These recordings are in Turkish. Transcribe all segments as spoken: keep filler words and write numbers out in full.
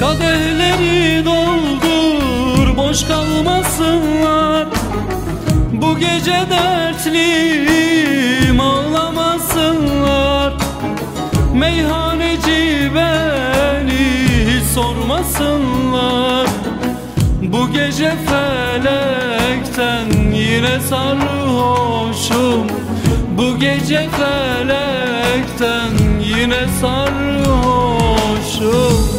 Kadehleri doldur, boş kalmasınlar. Bu gece dertliyim, ağlamasınlar. Meyhaneci beni hiç sormasınlar. Bu gece felekten yine sarhoşum. Bu gece felekten yine sarhoşum.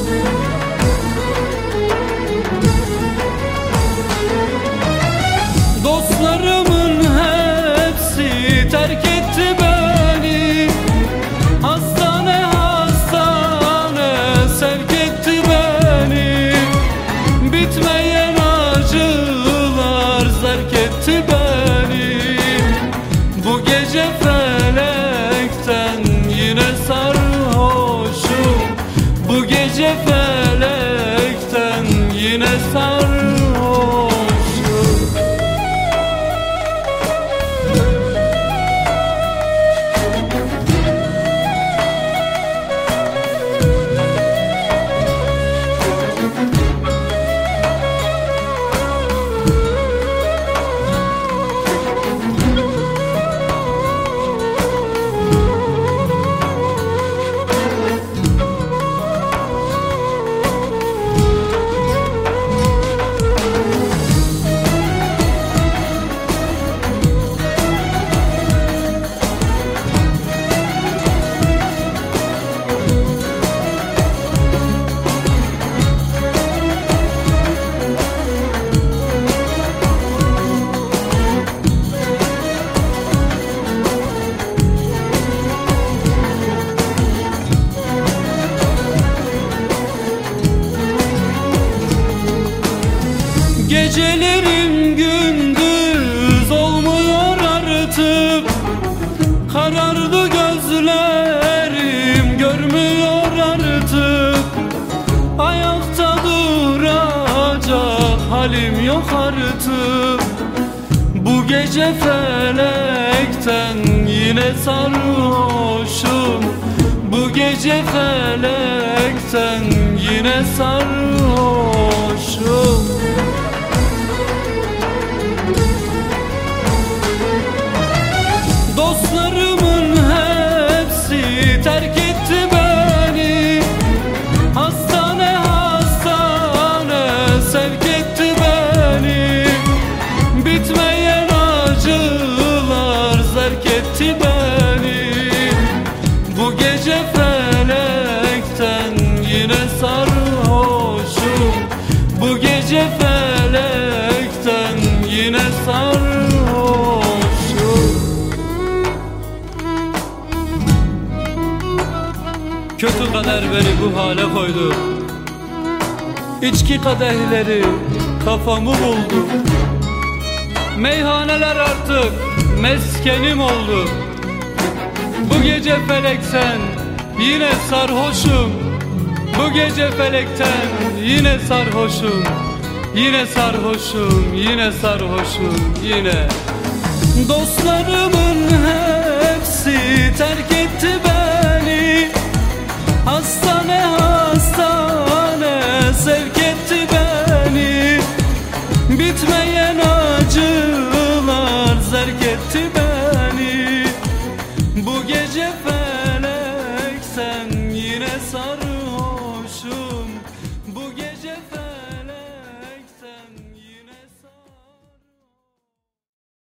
Dostlarımın hepsi terk etti beni. Hastane hastane sevk etti beni. Bitmeyen acılar zerk etti beni. Bu gece felekten yine sarhoşum. Bu gece felekten yine sarhoşum. Gecelerim gündüz olmuyor artık. Karardı gözlerim, görmüyor artık. Ayakta duracak halim yok artık. Bu gece felekten yine sarhoşum. Bu gece felekten yine sarhoşum. Dostlarımın hepsi terk etti beni. Hastane hastane sevk etti beni. Bitmeyen acılar zerk etti beni. Bu gece felekten yine sarhoşum. Bu gece felekten yine sarhoşum. Kötü kader beni bu hale koydu. İçki kadehleri kafamı buldu. Meyhaneler artık meskenim oldu. Bu gece felekten yine sarhoşum. Bu gece felekten yine sarhoşum. Yine sarhoşum, yine sarhoşum, yine. Dostlarımın hepsi terk etti beni. Hastane